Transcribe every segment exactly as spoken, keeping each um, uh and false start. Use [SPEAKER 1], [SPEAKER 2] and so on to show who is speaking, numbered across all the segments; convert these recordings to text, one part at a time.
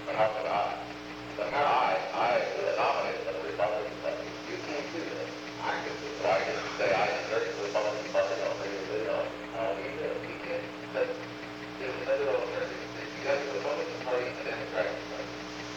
[SPEAKER 1] But how could I? But I, I nominated the Republican Party. You can't do that. I could do it. So I just say I encourage the Republican Party. I'll say, you know, how do you do it? You can't. But there's another alternative. You got the Republican Party and the Democratic Party.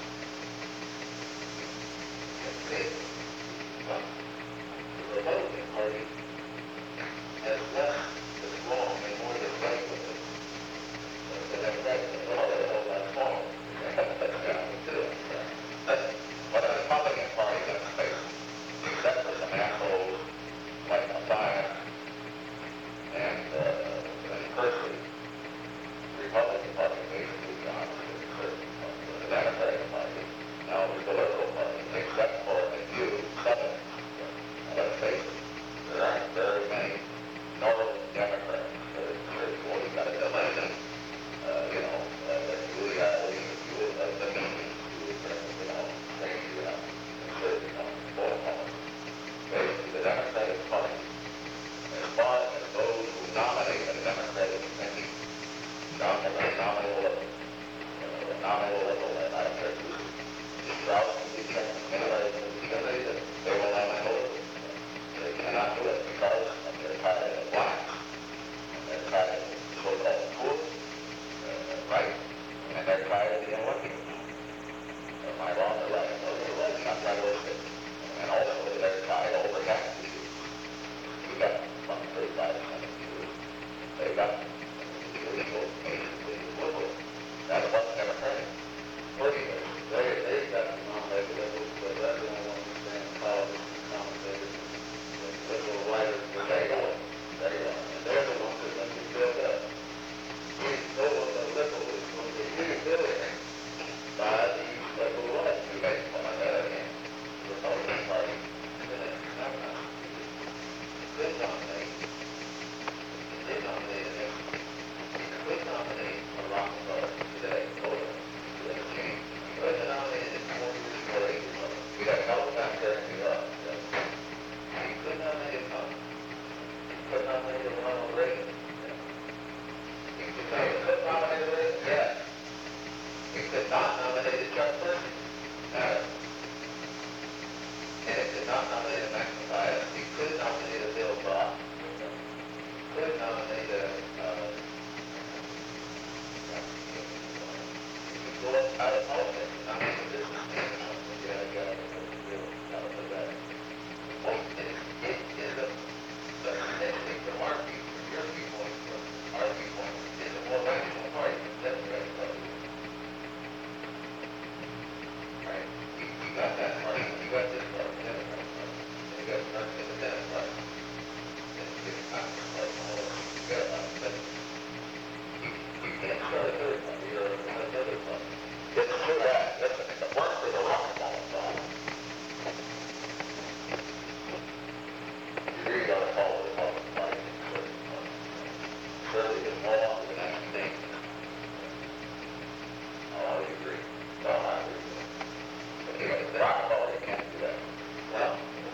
[SPEAKER 1] That's it. But the Republican Party has less that's wrong and more that's right with it. The Democratic Party is a whole lot smaller. That's got to do it. But the Republican Party, let's face it, except for some assholes like Matthias and, uh, and Percy, the Republican Party basically got the Democratic Party. Now there's the Liberal Party, except for a few Southerners. Let's face it, there aren't very many Northern Democrats. There's, there's one who's got a dilemma. Uh, you know, uh, Julie Alley, Julie, uh, the meetings, Julie, you know, crazy, you know, considered, you know, full of basically the Democratic Party, as far as those who nominate the Democratic Party, nominate, nominate a liberal, uh, nominate a liberal, and I don't care who, Strauss can be checked, anybody can be checked, they will nominate a liberal. They cannot do it because they're tired of blacks, and they're tired of so-called poor, uh, right, and they're tired of being working. Am I wrong or right? No, they're right, not realistic. And also they're tired of overtax issues. We got from thirty-five percent of people. They got illegal, basically liberal. That's what's democratic. Working is they they got nominated liberals, but that's the only one who stands politics and commentators and liberal writers. But they don't. They don't. And they're the ones that let me build up. We know what the liberal is going to be rebuilt by these liberal rights. We make fun of that again. The Republican Party. Could nominate, they nominated him, could nominate a Rockefeller today, voter, today, change. Could have nominated him twenty years ago, eight years ago. We have no time there in Europe. He could nominate him, he could nominate him Ronald Reagan. He could nominate, could nominate Reagan, yes. He could not nominate Chuck Percy. No. And it could not nominate a Max Mathias. He could nominate a Bill Brock. Could nominate a, uh, he could go out of politics. Nominate a businessman or something. Yeah, I got it. Out of that. Well, it, it is a, the thing from our people, from your viewpoint, from our viewpoint, is a more rational party than the Democratic Party. Right? You, you got that party. You got this party. Democratic Party. And you got the Independent Party. And you get Congress Party. All of you got that. You, you can't start a third party or another party. It's true that. Listen, if it works for the Rockefeller Party, you really got to follow the Republican Party. Surely it's more on the next thing. Oh, you agree? No, I agree. But anyway, the Rockefeller, you can't do that. Well,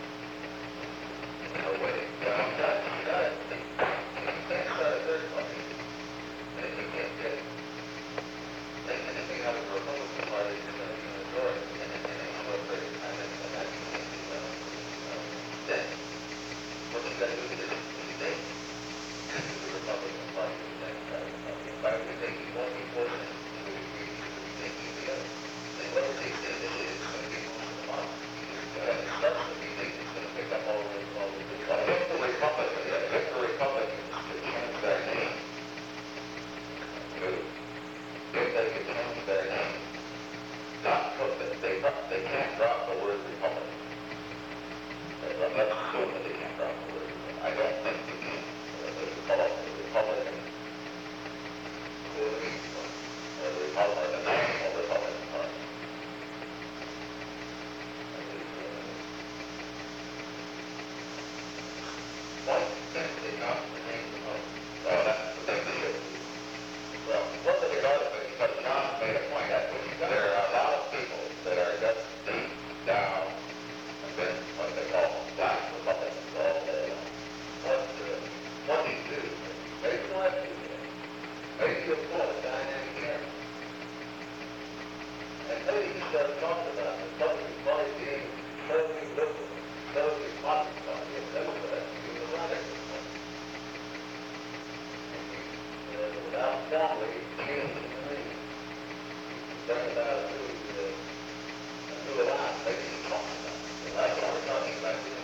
[SPEAKER 1] no way. Yeah, I'm done. You got it. You can't start a third party. And you can't get it. And anything out of the Republican Party is going to be a majority in a short period of time. And that you can't do that. Then, what you got to do is you take the Republican Party and the Democratic Party. And by we taking one equal and we agree to taking the other. And whatever takes the initiative is going to be most of the money. And it starts to be big, it's going to pick up all the all the big money. If the Republicans, if the Republicans could change their name, if they could change their name, not put that they they can't drop the word Republican. Let's assume that they can't drop the word. I don't think they can. The Republican, or the Republican, the National Republican Party. Why can't they not the name Republican? Well, that's the thing they should do. Well, what they got to do, because John made a point at which there are a lot of people that are just deep down and been what they call black Republicans all day long. What, uh, what do you do? Maybe you like to do that. Maybe you'll pull a dynamic here. then he started talking about the public body being totally liberal, totally occupied, and Democrat, he was running. Uh, without formally changing the name. Talking about who, uh, who and I think he's talking about. And that's what we're talking about here.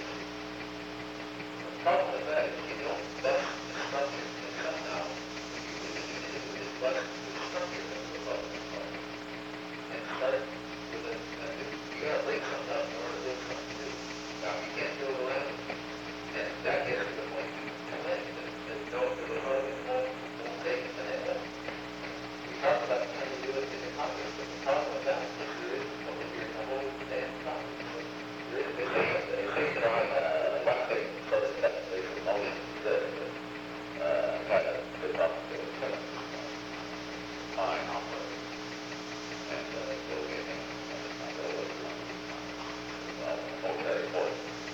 [SPEAKER 1] The problem with that is you don't bust the structure, and somehow you need to just bust the structure of the Republican Party. And start with a, a new, you gotta break something up in order to do something new. Now, you can't do it around, and that gets to the point you commit, that, that no, the Republicans won't, won't take it, and they won't. We talk about trying to do it in the Congress, but the problem with that is there is over here in the whole damn Congress. There is, they take it, they take it on, uh, one thing, so that that's the motion that, uh, kind of, the Republican, fine, operate. And, uh, go get him, and it's not gonna work. Well, okay, boy.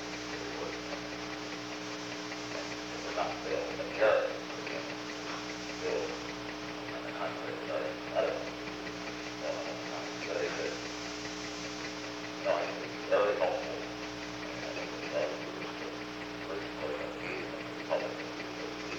[SPEAKER 1] It's not Bill, but Jared, again, Bill, and the contrary, I don't know. Well, I'm very good. No, I think it's very helpful. And I think it's very good. First point of view of the Republican University.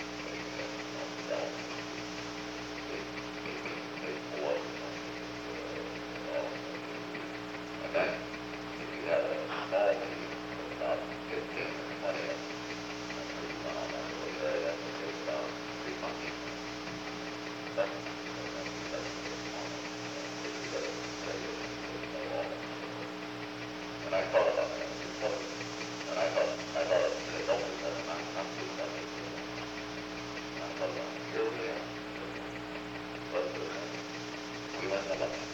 [SPEAKER 1] And then, if you have a small team of about fifteen or twenty of them, that's pretty well, that's what we say, that's what it's about, three months. That's, that's, that's a good one. It's a good, very good, it's no law. And I thought about that, and I thought, I thought it was a noble thing, I'm, I'm doing that. I thought about, here we are. But, uh, we went to lunch.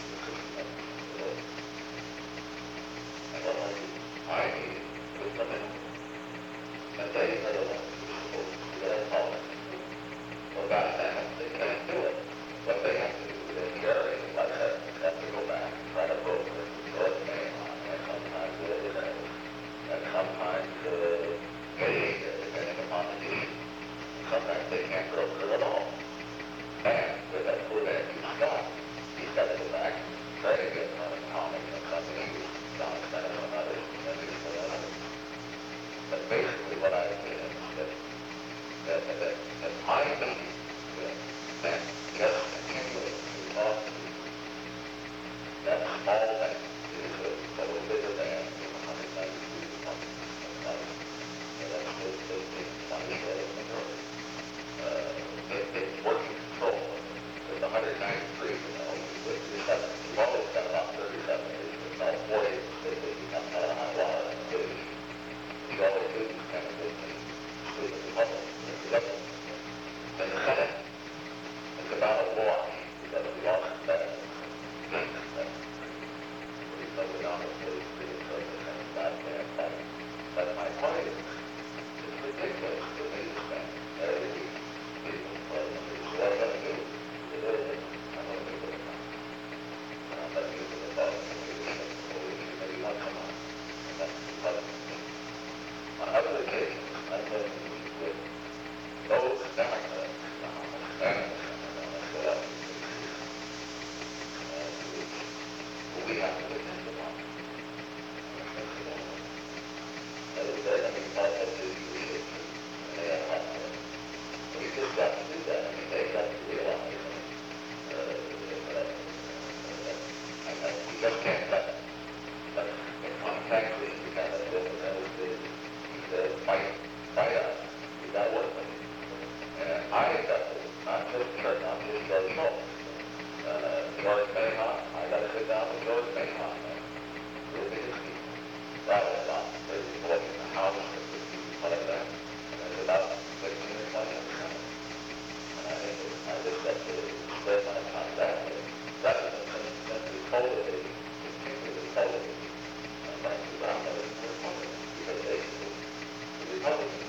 [SPEAKER 1] And what I did, I needed to put them in. And they had a lot of people who had policy. Well, God, that, they can't do it. What they have to do is they carry, like that, have to go back and try to vote for the short name on, and sometimes it is, and sometimes, uh, they, depending upon the need, sometimes they can't go through at all. And with that poor man, he's got, he's got to go back, try to get another comic or something, he was down instead of another, and this for another. But basically what I did is that, that, that, that my meeting with them just continuing to talk to that small thing is a, a little bigger than one hundred ninety-two, and that's the, the, the twenty-seven majority. Uh, it, it's working control. With one hundred ninety-three, you know, with thirty-seven, you've always got about thirty-seven, it's about forty, it becomes not a high water, and it is, you always do these kind of good things with the Republic, with the government. And the Senate, it's about a wash, because we lost that, that, we covered on the city, city, so the Senate got there, but, but my point is, it's ridiculous to me to spend every week, people, but what I'm gonna do, is it is, I'm gonna do it. And I'm gonna use it about a week, a week, maybe once a month, and that's the public. On other occasions, I've been with those Democrats, uh, and what else? And we have to depend upon them. That is, I mean, part of the leadership, and they have not done. We just got to do that. I mean, they got to realize that, uh, that, that, I, I, we just can't let, but in contact with, we got to do it, that is the, the fight, fight us, we got to work with it. And I got to, not just Kurt, not just George Schultz, uh, George Mahon, I got to sit down with George Mahon, man. Real big as people. That was about thirty votes in the House, and fifty like that, and there's about fifteen or twenty in the Senate. And I think it, I just got to spread my time that way, rather than simply polling, continually polling, and like the Brown Brothers and the Republicans, because basically, the Republicans,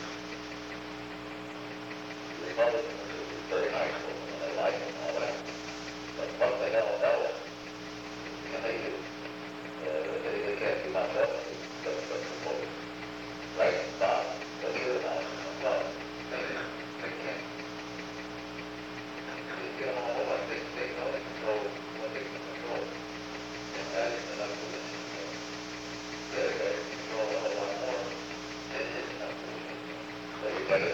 [SPEAKER 1] the Republicans are very nice to them, and they like them and all that, but what the hell else can they do? Uh, they, they can't do much else but, but propose. Right? Stop. Go to the house. No. They, they can't. You know, what they, they know they control what they can control.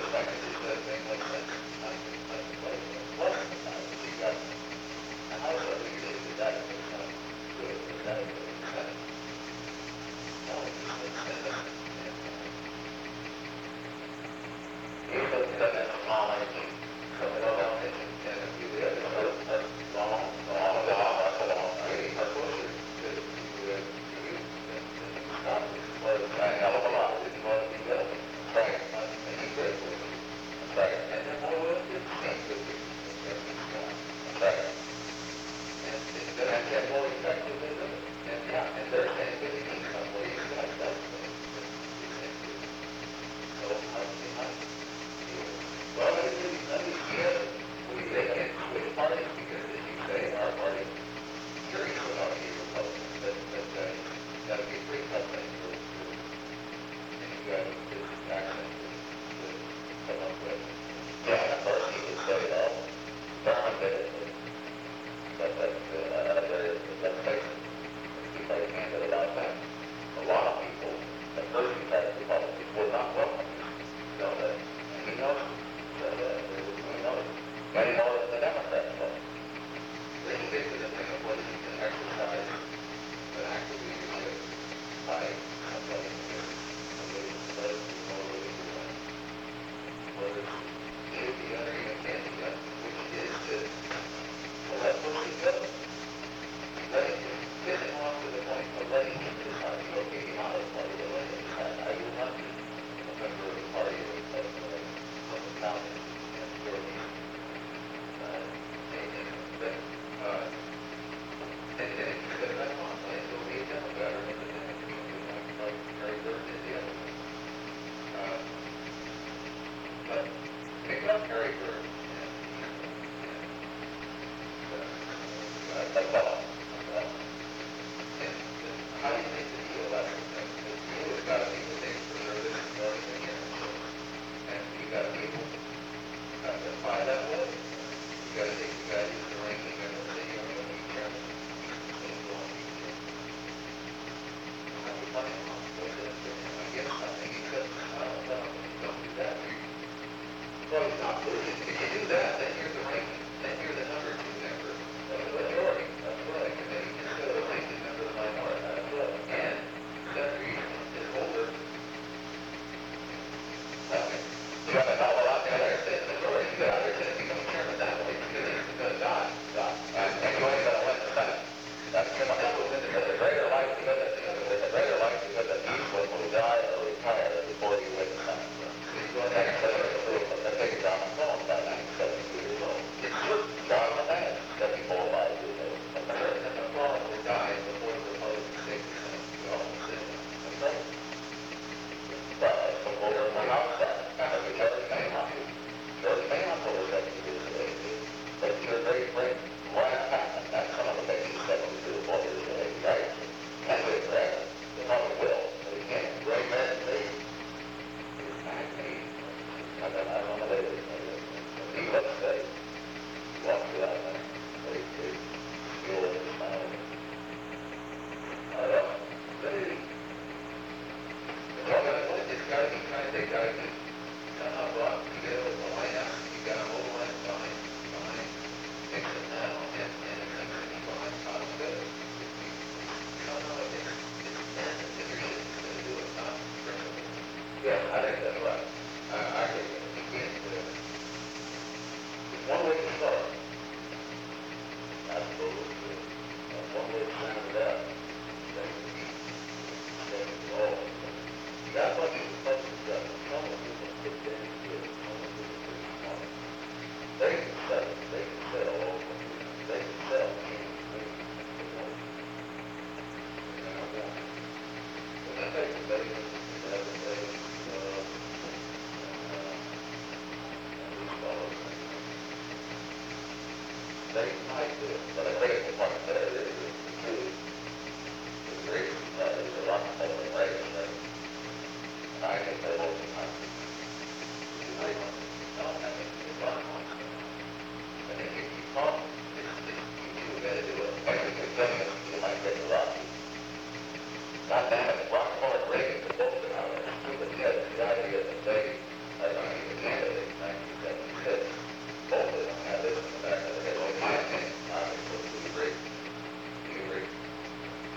[SPEAKER 1] Reagan, the book, the idea that they, I mean,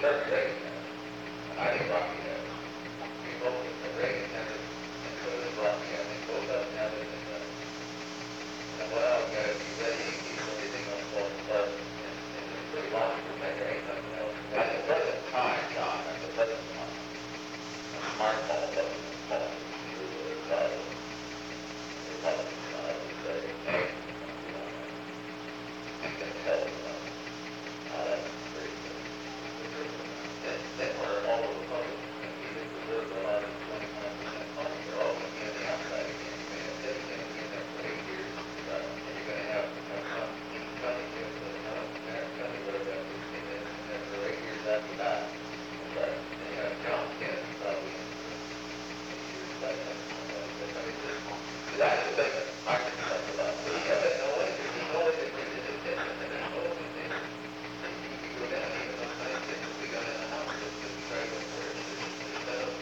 [SPEAKER 1] Church Reagan has. And I think Rocky has. We both, Reagan has it, and so does Rocky, and they both of them have it, and, uh, and what I've got is he said he keeps everything on false start, and, and it's pretty logical, man, there ain't nothing else. At the present time, John, at the present time, a smartphone doesn't fall through the side of the Republican side, would say, hey, you know, you can tell, you know, how that's pretty good. Then, then we're all over the public, and we think we're the lot of twenty-five percent money, they're all going to be on the outside again, you may have said it's going to be in there for eight years, right? And you're going to have, have some county, you know, American county, whatever that is, in there, in there for eight years after that, right? And you have John Kennedy probably in for eight years by then, I mean, this, that's the thing that I can talk about. So you have no way, there's no way to do this, and there's no way to do this. You go down, even those nice things that we got in the house, that we try to go for it, it's set up,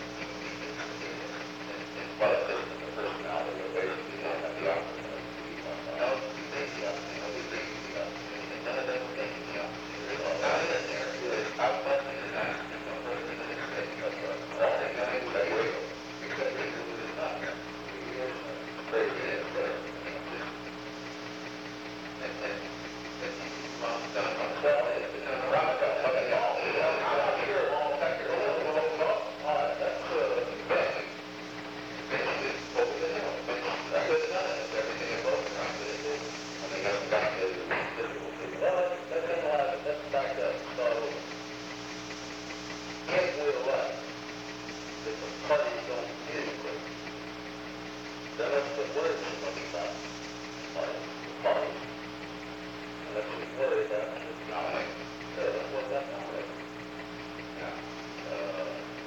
[SPEAKER 1] and well, it's just the personality of basically, you don't have the opportunity to be one. No, we think the opportunity, no, we think the opportunity, and none of them are thinking the opportunity. There's all out in there, it's outside the design, there's no person in the state, that's right. All they got is that way, because they do it is not. Crazy, it's there. And then, well, done on the cell, it's been around, okay, all, I'm not sure, all factors, all, all, all, all, that's, uh, basic. Basic is over the hill. That's what it's done, it's everything above ground, but it is, I mean, that's back to the difficulty. Well, let's, let's analyze it, let's back up, so, if we're right, that the parties don't integrate, then let's put words in what we got, parties, the parties. And let's just worry about this nomination. So let's work that nomination. Now, uh,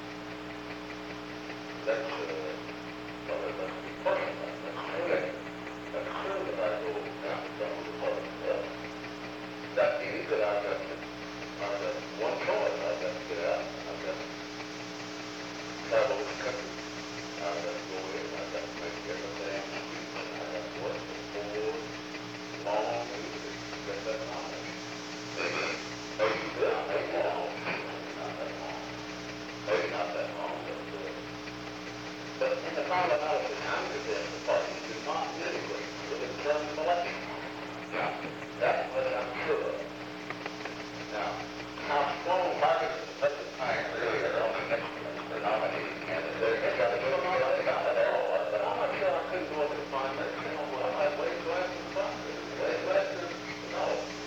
[SPEAKER 1] let's, uh, well, let's be personal, let's assume, let's assume that I go down to some of the parties. Well, that means that I've got to, I've got one choice, I've got to get out, I've got to travel the country, I've got to go in, I've got to make everything, I've got to work for four long weeks to get that knowledge. Maybe, maybe good, maybe long, not that long, maybe not that long, but good. But in the final analysis, I'm convinced the parties do not integrate with the term selection. Now, that's what I'm sure of. Now, how strong markets at the time really are only next to us for nominating candidates. They've got to go on like that at all. But I'm not sure I couldn't go up and find that. You know, well, I might wait till after the process. Wait till after, no.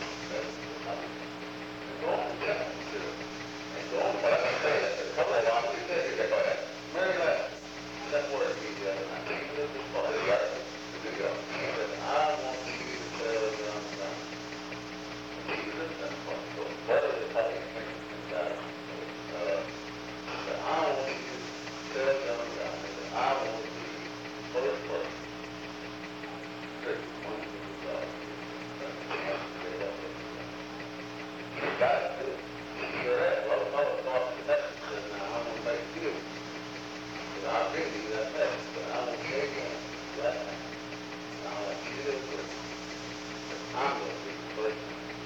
[SPEAKER 1] Go on, yeah, sure. And go on, but I can say that. A couple of times we said, here, go ahead. Mary Left, that word we did, and I think this is part of the argument. We go. She said, I want you to tell them that. Jesus, that's what. So, what is the party thinking that? Uh, I want you to tell them that. I want you to be first person. Church, one of the dogs. That's the chance to get up with you. You got to do it. You're right. Well, no, it's off the message. Says, now, I'm going to make you. Because I'll bring you that message, but I won't take you that. And I want you to do it. I'm going to be the first.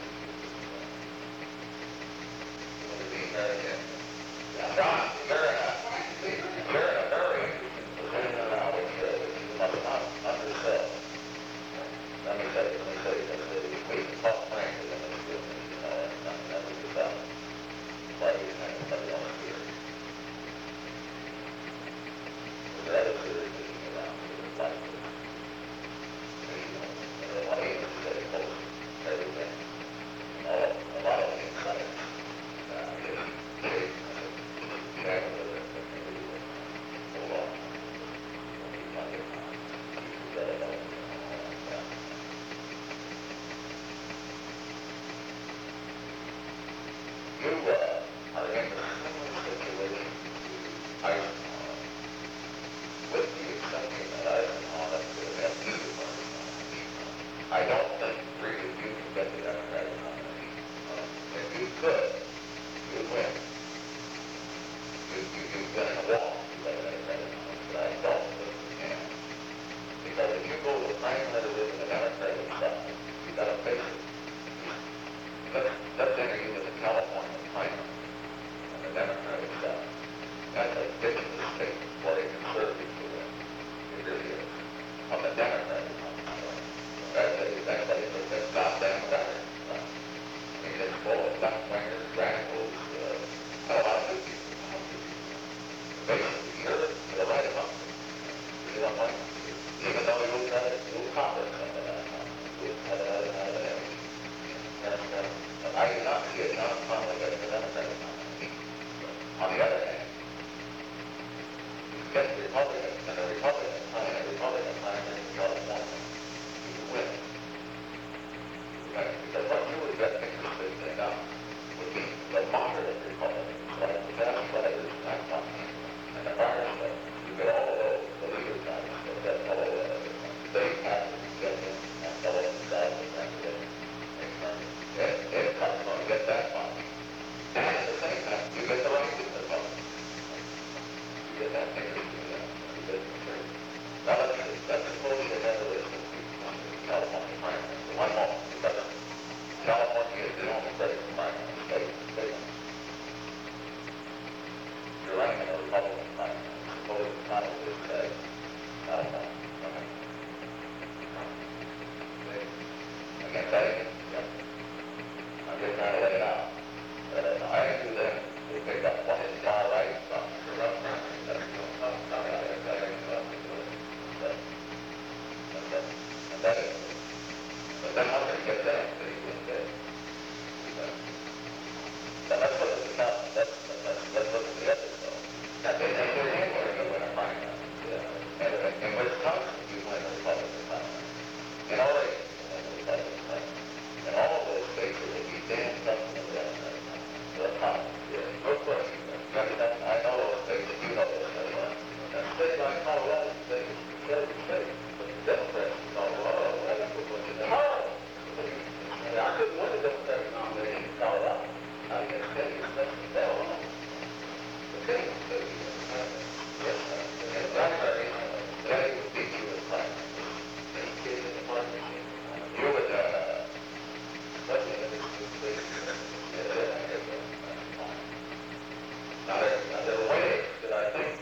[SPEAKER 1] John, you're in a, you're in a very interesting position, and I would say that you must not undersell. Let me tell you, let me tell you, let me tell you, we can talk frankly, let me do this, you know, and nothing that was about what you think somebody else here. But that is really getting around to the life of it. You know, and I want you to say most everything, all, a lot of the insight. You uh, are in a similar situation to Eisenhower, with the exception that Eisenhower could have two party nominations. I don't think three of you can get the Democratic nomination. Uh, if you could, you'd win. You, you, you've been in a wall to get the Democratic nomination, but I don't think you can. Because if you go to the nine letter in the Democratic side, you've got to face it. Let's, let's enter you with the California primary. Democratic side. That's a ridiculous state for a conservative to win. It really is. On the Democratic side. That's a, that's a, that's goddamn better. I mean, it's full of left-wingers, radicals, uh, a lot of good people. Basically, you're, you're right about it. You know what? Even though you lose out, you lose confidence in that. You lose out of that, out of that. And, uh, I do not see it not finally getting the Democratic nominee. On the other hand, you get the Republicans and the Republicans, I mean, the Republican primary in California, you can win. Right? Because what you would get interested enough would be the moderate Republicans, like the Democrats, and and the Irish, you get all of those, the leaders, that get all of those. They have to get in and all of the guys that have to get in. If, if I'm going to get that money, and at the same time, you get the right to the money. You get that thing to do that. You get the thing. Now, let's, let's suppose you have a list of people on the California primary. One moment, because California is the only state primary state. state. You're running in a Republican primary. Suppose it's not a good state. California. Okay. I can't say it. I'm just trying to lay it out. Uh, I can do that. We pick up what is far right from the rough primary. That's not coming out of that. And that is. But then how can you get that? So you wouldn't get it. Now let's look at the top. Let's, let's, let's look at the others though. Now, they think they're anywhere to win a primary. Yeah. And in Wisconsin, you win a Republican primary. In Oregon, you win a Republican primary. In all of those states, it will be damn tough to win a primary. The primary. Yeah. No question. I know those states, you know those states. And a state like Colorado, you say it's a conservative state. But the Democrats in Colorado, that's what wins it. Horrible. I couldn't win the Democratic nomination in Colorado. I can tell you, that's the hell on. The thing is, that you yes, and primary, that would beat you in primary. Any kid in the primary, you would, uh, what do you think? Now, there, now, there are ways that I think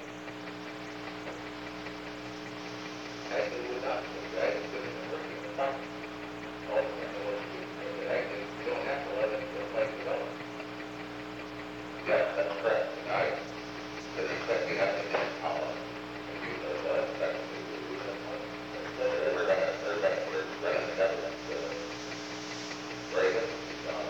[SPEAKER 1] actually would not be right if it was working in the primary. Also, in the worst case, actually, you don't have to let it go like it goes. Yes, that's correct. I did expect you have to get power. If you know that, that's what you do. They're going to, they're going to, they're running the government. Reagan, uh,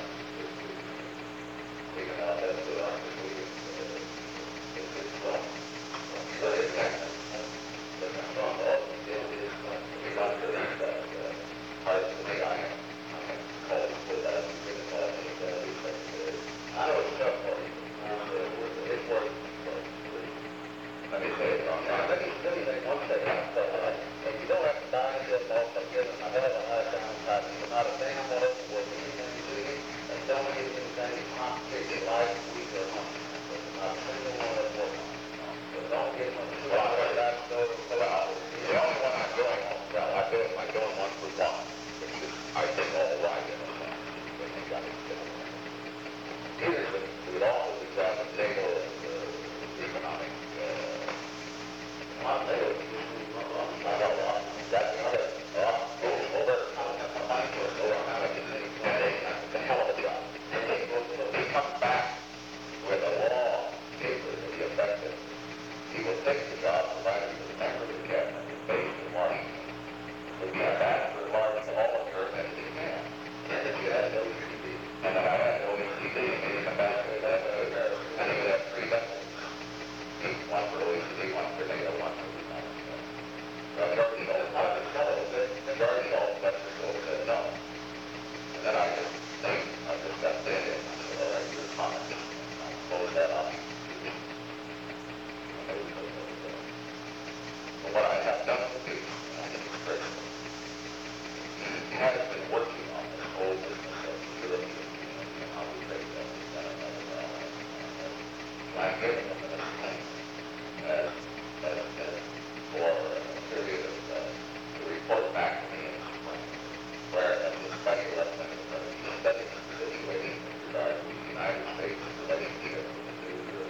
[SPEAKER 1] taken out that to us, it's it's wrong. So it's kind of, but I'm wrong. All the deal is, we want to leave that, hard to me, I am, I am called with that, with the call, with that, with that, I know it's tough for you. It's worth let me say it wrong. Now, let me, let me make one statement. So, uh, if you don't have to die and get lost, I'm giving my head a high down time. You're not a damn one of them with anything you do here. And don't get anything you complicate your life, week or month. Not a single one of them work on. So don't get much. Well, I heard that, so, so well, the only one I'm going on, well, I do it, I'm going one for one. Which is, I think all right in the one. I think I can get it. Here's the, with all of the job of data and uh, economic, uh, not data, I don't know, that's another, uh, over, I'm not sure, so I'm not going to get the hell of a job. And they go, so he comes back with a law paper to be effective. He will take the job provided to the member of the cabinet is based in Washington. He'll be a master of arts in all of Europe as he can. And if you have O E C D, and I had O E C D, and he's a master of that, and he would have three vessels. Each one for O E C D, one for NATO, one for the United States. Now, George Shultz, I was told that George Shultz, Lester Shultz said no. And then I just think, I just got dead in. I said, all right, your comment. I'll close that up. But what I have done with you, and I think it's critical, he has been working on this whole business of the European community and how we take that and another and I'm giving him an explain as, as, as for a period of uh, to report back to me in the spring, where at the special lesson, he studied the situation with regard to the United States relating here with the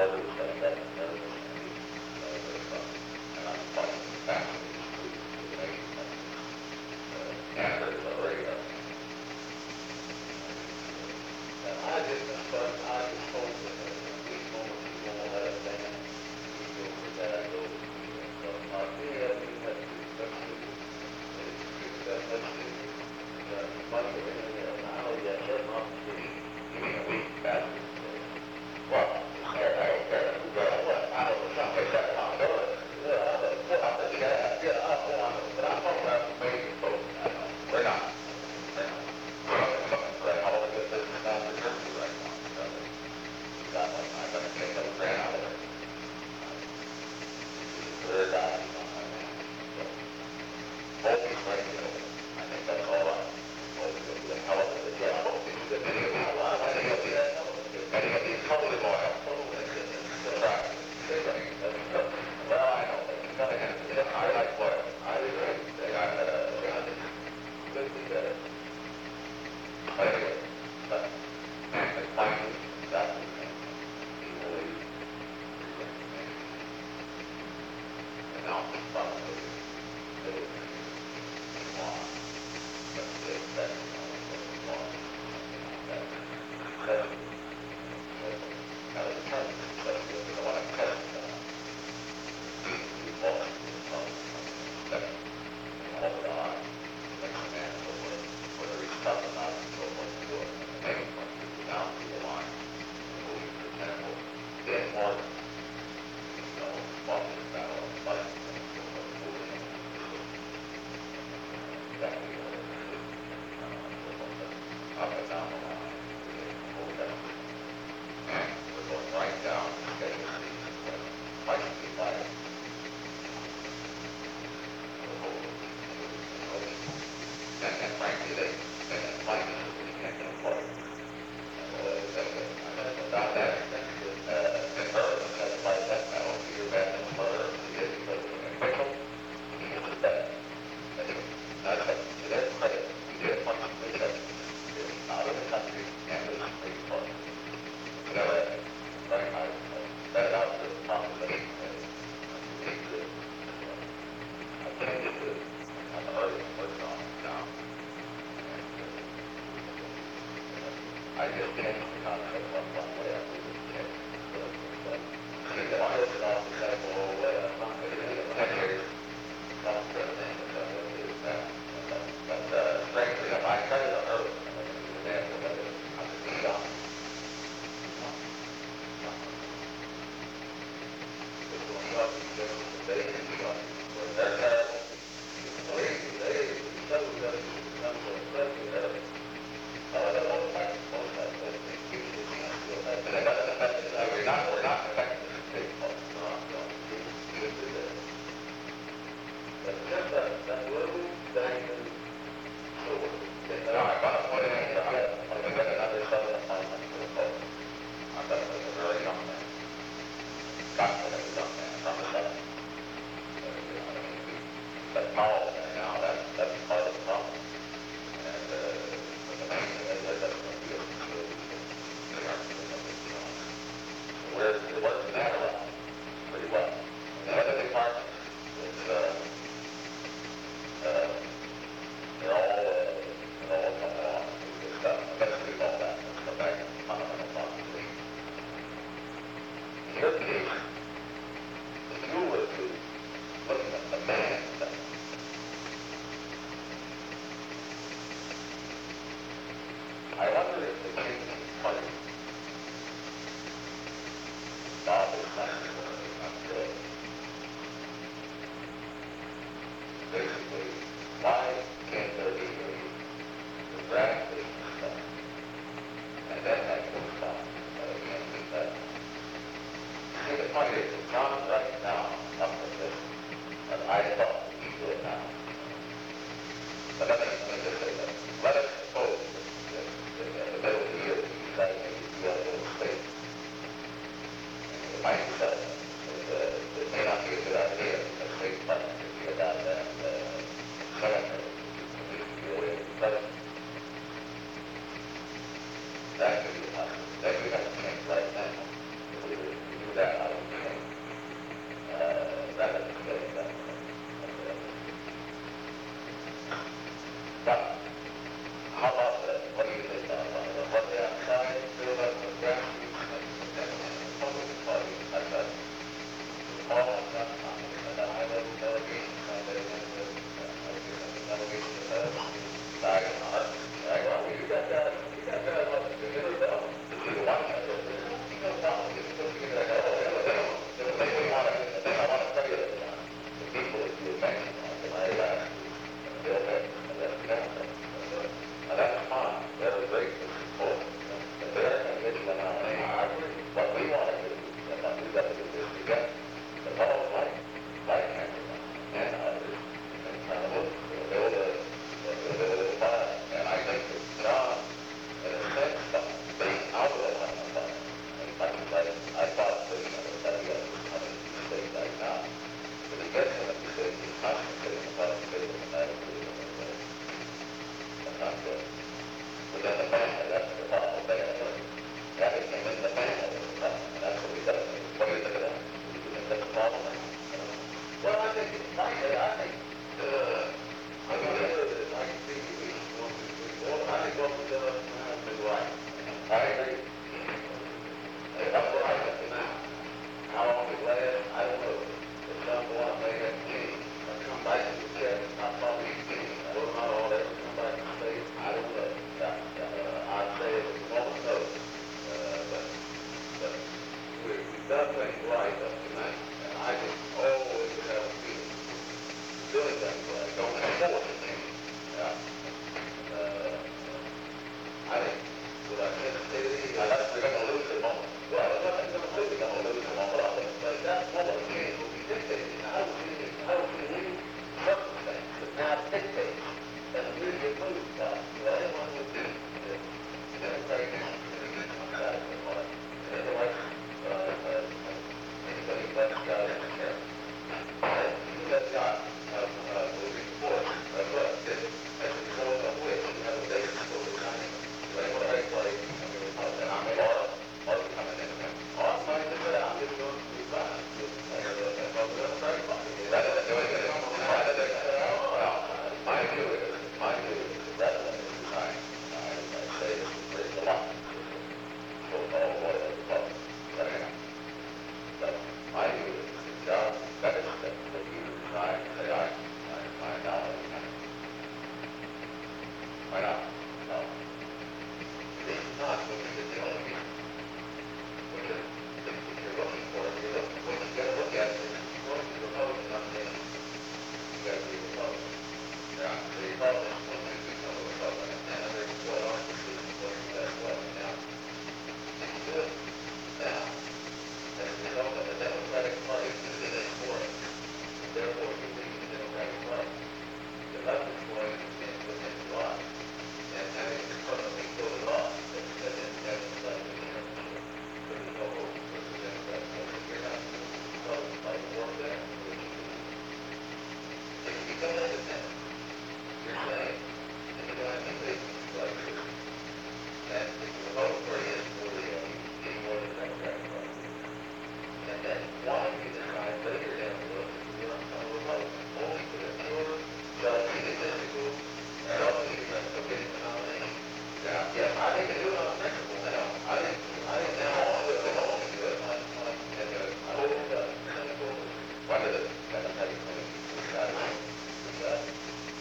[SPEAKER 1] That could be a possibility. That could have a chance right now. If we were to do everything right up to now. And I just always have a feeling doing things right. Don't afford anything. Yeah. Uh, I think, would I hesitate any? I think we're going to lose the moment. Well, I'm not going to lose it. I'm going to lose the moment. I think but that moment again will be dictated. I will see it. I will see new circumstances that now dictate an immediate move. Now, what anyone would do is, you know, right now, I'm sorry, but, you know, like, uh, uh, anybody but the guy in the chair. You got got, uh, uh, will report, uh, but this, as a result of which, you have a basis for the kind of, like, what I play, and I'm a lot of, other coming in. All I'm trying to say, I'm just going to be fine. Just, uh, that's all we're going to say about it. Rather than doing it, rather than, well, my view is, my view is, rather than design, I, I say there's a lot. So, all what is the problem? But anyhow, so, my view is, the job, better step, that you design, say, I, I find out, why not? No. This is not what you're the only reason. What you're, what you're looking for, you're looking, what you gotta look at is, what is the Republican nomination? You gotta be a Republican. Yeah. The Republicans, what you become a Republican, and there's what our decision was as well. Now, if you do it now, as a result of the Democratic Party is in for it, therefore you leave the Democratic Party. The left is going in within July. And having permanently killed it off, that didn't have the left in the championship. So there's no hope for the Democrats. So you're not going to Republican Party work there, which is, if you become independent, you're saying, and you're going to have engagement like this, and if you vote for his, really, uh, you get more than the Democratic Party. And then why you decide later down the road that you're going to become a Republican, only for the pure, self-egotistical, self-interest of getting the nomination. Yeah, yeah, I think they do it on principle now. I think, I think now all of it, they don't want to do it. I, I, and, uh, I hope it does. Why did it? That's how you think. We got it. We got it.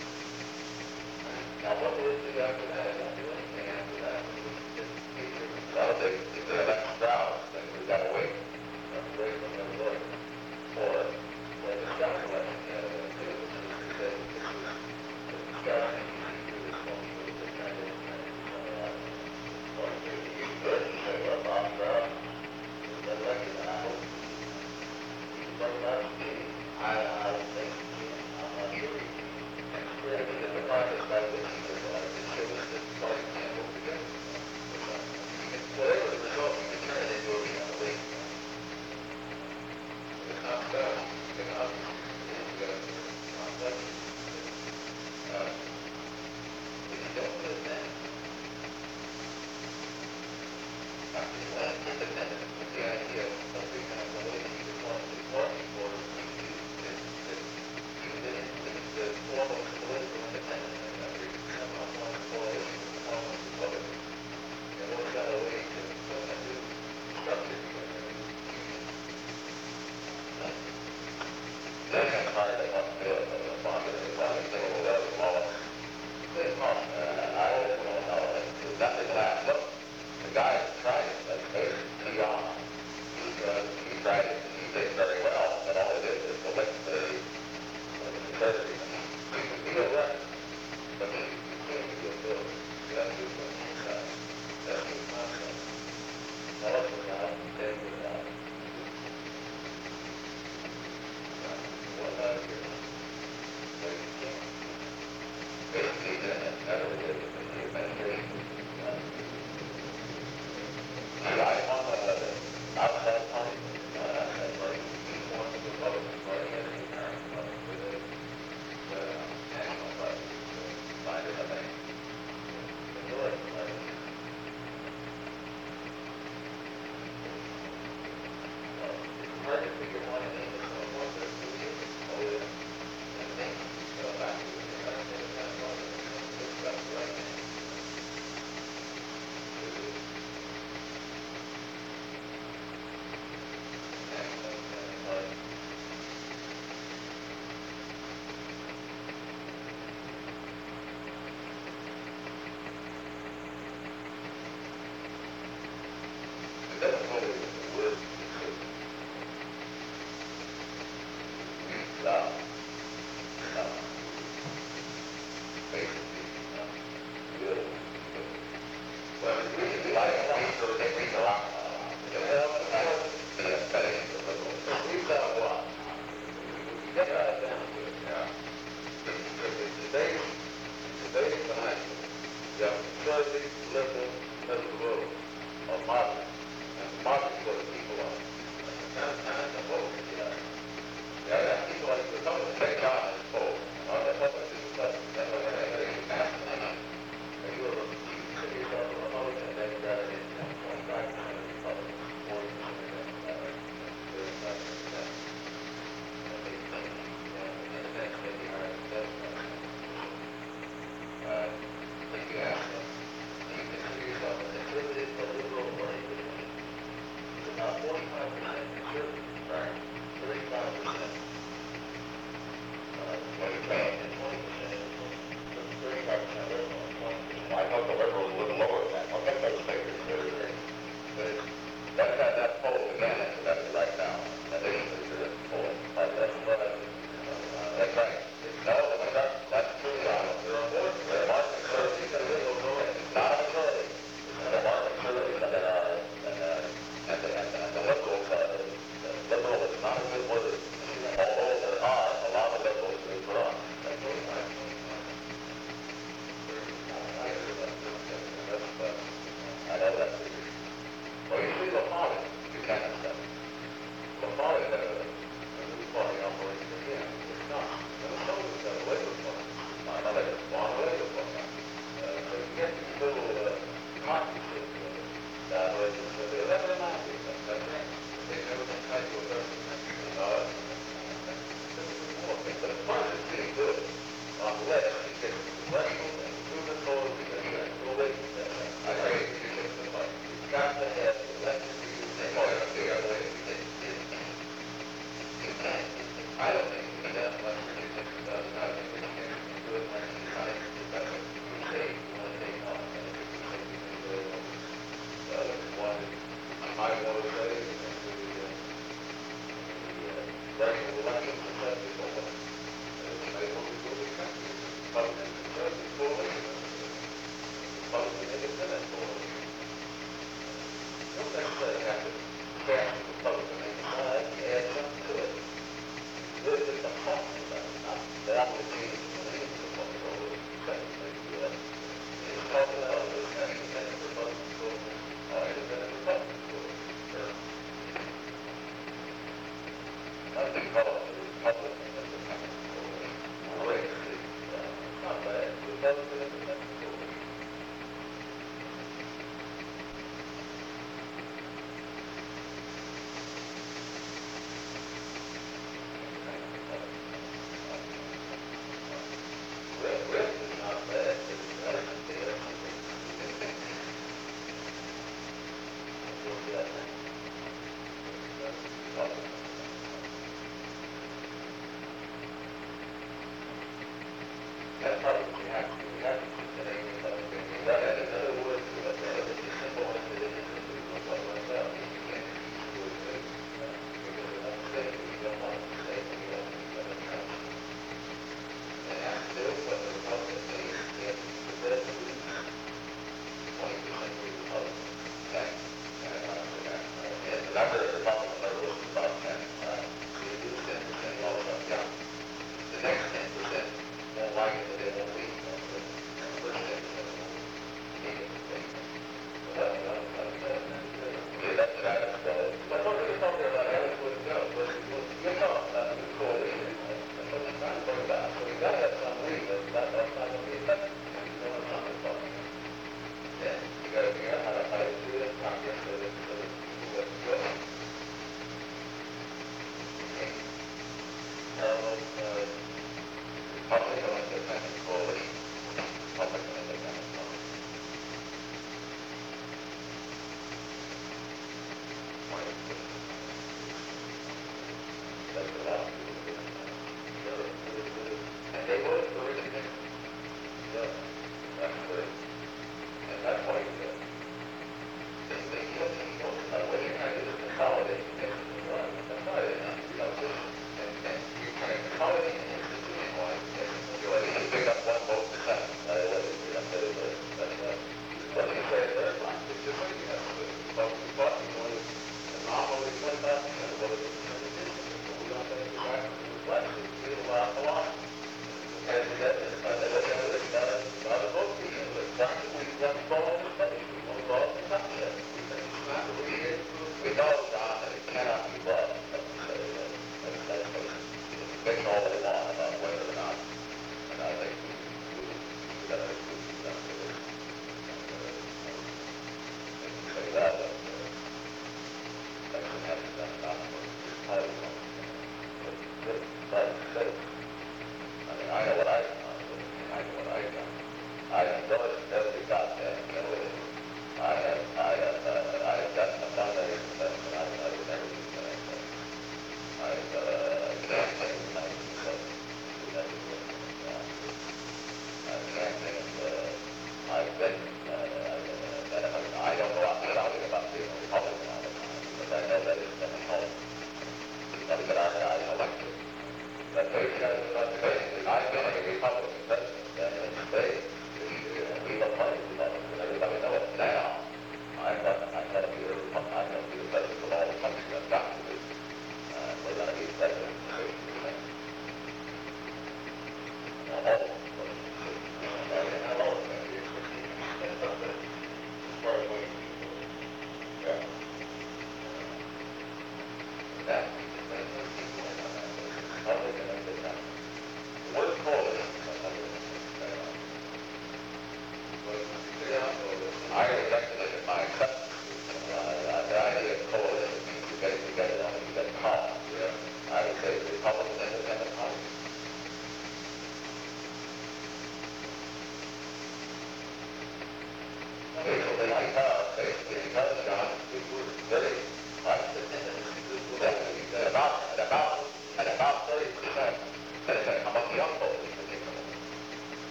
[SPEAKER 1] Now, what will it do after that? It won't do anything after that. Just keep your, well, if they, if they elect Strauss, then we've got to wait. Have to wait for them to vote. Or, or the Strauss election, yeah, too. Because this is, Strauss and you see through this one, so it's kind of, or if you could, you say, well, Bob Strauss was elected, and I hope he's voted out of the I, I don't think, I'm not sure. I think that the process by which he was elected shows that the party can't work together. Whatever the result, you can turn it into a reality. It's not done. It's not, it's good. It's not done. Uh, if you don't put it down, after you want independent, with the idea of something kind of the way that you would want to work for you, that, that you would then, the form of political independence in the country, some of one coalition with the form of Republican. And what got away to put a new structure together, a new union. That's kind of hard to want to do it, but it's not going to be fun. You think of that as well. It's not, uh, I don't know, it's nothing last. Look, the guy that tried it, that's T R. He, uh, he tried it, he did very well, but all it did is elect the, the president. You can be a rep, but you, you can't be a bill. You have to do something inside. That's the concept. Tell us about it, say it about it. What about here? So you can't. Basically, then, that's never did it with the administration. See, I want uh, the outside party, uh, outside party, each one of the Republican Party has a parent party with a, the national party, find it a thing. Majority party. Well, it's hard to figure one in English, so what there's two years, oh, yeah, and then go back to the United States, that's one of the, this stuff right now. That's probably the worst. uh, uh, basically, uh, good. Well, it's really like a piece of the piece of rock. Well, the aesthetic of the liberal. We've got one. You get that down to it. Yeah. Because the debate, the debate behind it, you have conservative, liberal, middle of the road, or moderate. And the moderate is where the people are. And, and the vote, yeah. Yeah, yeah, people like the Republicans, they got it, vote. Uh, the Republicans, the Republicans, that's what they're going to pass the money. If you were a city of the Republican, they got it in twenty-five percent of the Republicans, forty percent of them, uh, thirty-five percent. And they think, uh, in the next maybe higher than seven percent. Uh, if you ask them, do you consider yourself a conservative, a liberal, or a Christian? It's about forty-five percent conservative, right? thirty-five percent, uh, twenty-five and twenty percent, thirty-five percent liberal and twenty percent. I thought the liberals were lower than that. I think those figures are, but that's not that poll again, so that's right now. That is the poll. Right, that's what I, uh, that's right. No, that's not, that's true, Donald. There are more, there are more conservatives and liberals going. It's not a majority. There are more conservatives than there are, than, uh, and the, and the, and the liberals, uh, the liberal is not a good word. Although there are a lot of liberals who are wrong. That's what I'm saying. I know that. Well, you see, LaFollette, you can't accept. LaFollette had a, a new party operation again. It's not. Minnesota's got a labor party. Not a labor party, a labor party. Uh, so you get these little uh, partnerships with it. That way, so they're never mind you. That's right. They never can tell you a person. Uh, but the party is pretty good. On the left, you get congressional and gubernatorial and rural. I agree. You get the party. You've got to have elected leaders. Oh, yeah, the other way. I don't think we need that much for the six thousand. I think we can do it when it's time to do that. We say we want to take on, and if we say we can do it, the other one, I might want to say, is the, uh, the, uh, regular elections and stuff before. Uh, they want to go to the country. Republican conservative coalition. Republican independent coalition. You don't necessarily have to cast the Republican inside, you add something to it. This is the cost of that, not the application of the leaders of what we're always expecting to do. It's talking about the independent Republican coalition, or independent Republican coalition. Not to call it the Republican independent coalition. Great, uh, not bad, Republican independent coalition. Red, red is not bad, it's better than the other. We'll do that next. That's probably what you have to do. You have to keep the name of the thing. That has another word to it. It's a simple one that it is. It's like myself. You can't do it. Because it's not safe. You don't want it to say it. You don't want it to say it. And that's still what the Republicans say is that the best is twenty percent of the Republicans. Okay? And the number of Republicans are list about ten. Right? So you lose ten percent all about down. The next ten percent won't like it, but they won't States. I mean, I know what I've done. I know what I've done. I endorsed every goddamn bill. I have, I have, uh, I have gotten a foundation investment. I, I would never do that. I've, uh, campaigned when I was in Southern. Would never do it. I've campaigned, uh, I've been, uh, I, I, I don't go out shouting about being a Republican all the time, because I know that it's been a home. But I, I elected. But basically, I've been a Republican president, and it's stayed. We have plenty of Republicans. Everybody knows it now. I'm not, I'm going to be the Republican. I'm going to be the president of all the countries I've got to be. Uh, we're going to be the president of the country.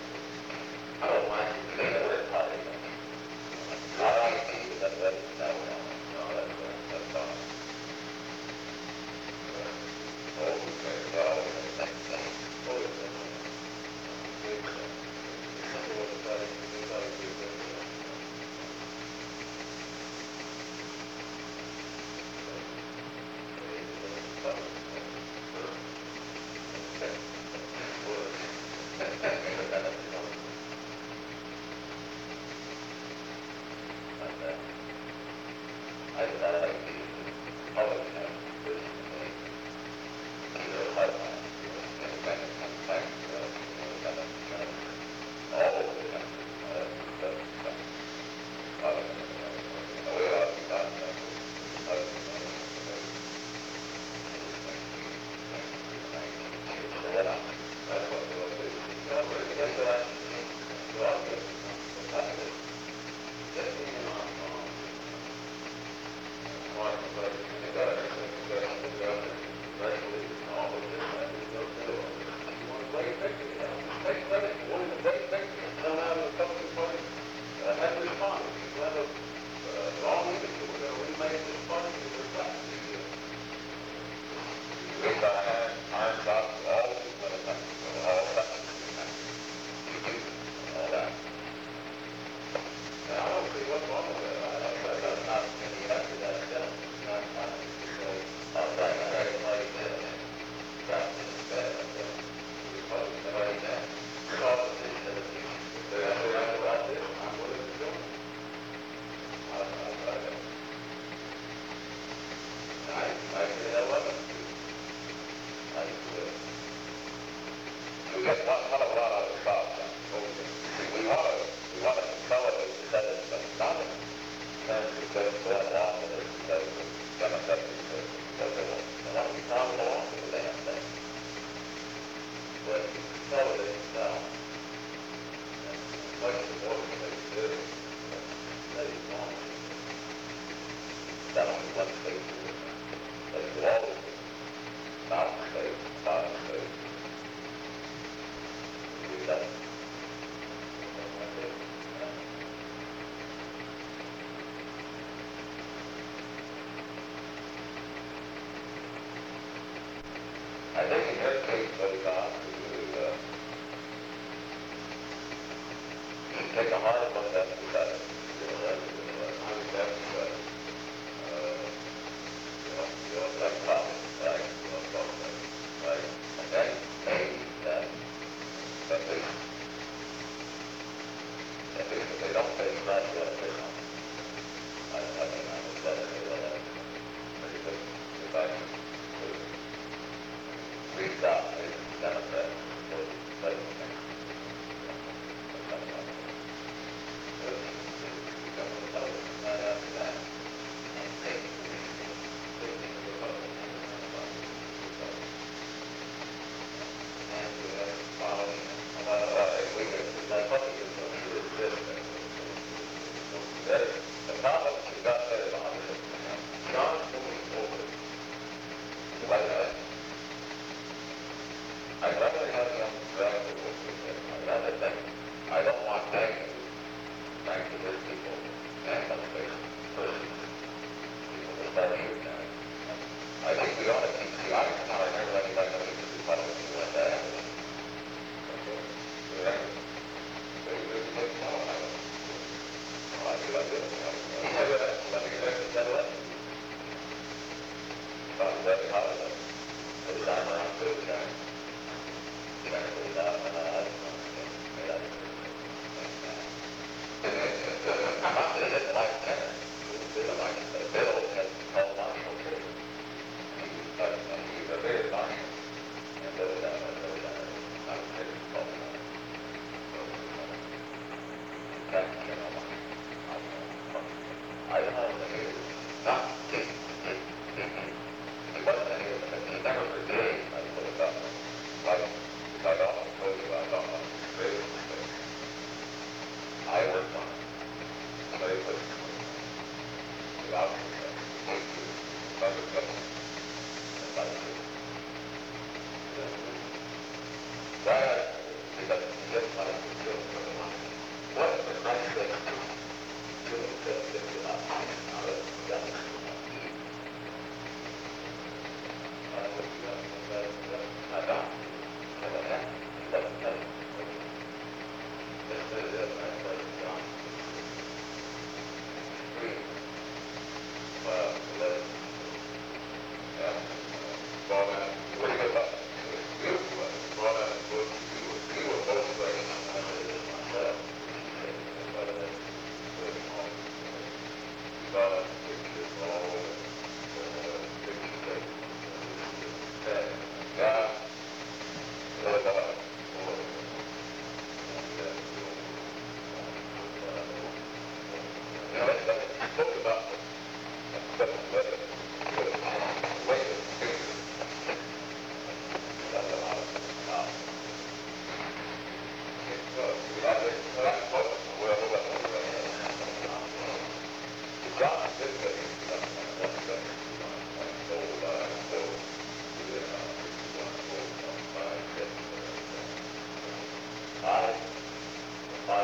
[SPEAKER 1] I don't mind. I don't mind. I don't mind. I, I like the public has this, either pipeline, you know, and back, back, back, uh, you know, kind of, kind of, all over the country, uh, but, but, public, you know, we ought to be talking about this, public, you know, so that, that's what we'll do. You know, we're gonna get to that, you know, I'll get, I'll get, get the, you know, um, Mark, but, you got everything, you got, you got, especially, all of this, I just don't do it. You want to play picture, you know, take credit, you want to play picture, come out of the public party, uh, have this fun. If you have a, uh, long image, we're gonna remake this party, and reflect the, uh, we got iron, iron shots, all of this, but it's not, all that, you do, all that. And I don't see what's wrong with it. I, I, I got not any after that, that, not, not, so, I'll try to try to like this, try to do that, we probably, somebody that, all of this, that, if they have to write about this, I'm willing to do it. I'll, I'll try to. I, I say that wasn't, I do it. We got one hell of a lot of stuff. We want to, we want to consolidate the set of stuff, not in terms of just going along with it, because of democratic, because they want, they want to be followed along with the damn thing. But we consolidate it down, and much of the more we can do, that is wrong. Not only one state, but to all of it, mountain states, bottom states. We've done it. I think in your case, though, Don, you, uh, you take a hard look at the better. You know, that's, uh, I would have to, uh, uh, you know, you know, like problems, right? You know, problems, right? And then maybe that, at least, at least if they don't pay that, you know, they don't. I, I mean, I would let it be that. Pretty good. If I could, reach out to the Democrats, so let them think. Right after that, and take the Republicans and we have following, uh, if we could, the Republicans are sure this, that the problem we got there is on this, John moving forward, like that. I'd rather have them drag the work with it. I'd rather think, I don't want negative, thanks to these people, and the person, people that start here now. I think we ought to keep the eyes on our everybody like we do the public and let that happen. Yeah. They really take no, I don't. I do, I do. Yeah, but let me get that lesson. About the very holiday. Every time around two times. Exactly that, and I, I don't know. I'm not saying it's like that. It's like the bill has called on for free. He's like, he's a very funny. And those that, those that, I'm very called on. That, you know, I don't know if it is not, it, it, it, it wasn't any of it. He never forgave, I put it up. Like, I don't told you I don't know. Very mistake. I worked on it. Somebody put it without other government. And that's it. Why I, because just like the children, what is the nice thing to do if you're not finding out of the government? I would do that. I don't.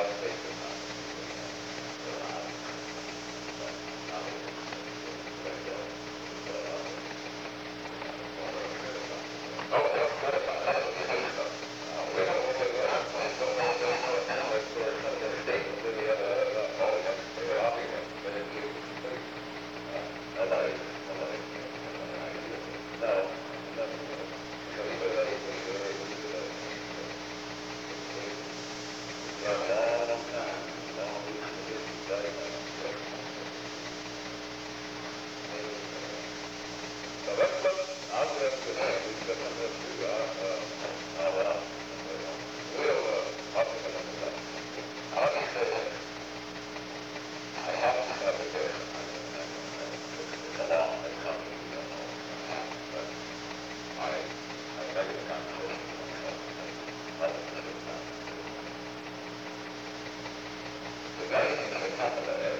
[SPEAKER 1] The guy in the top of the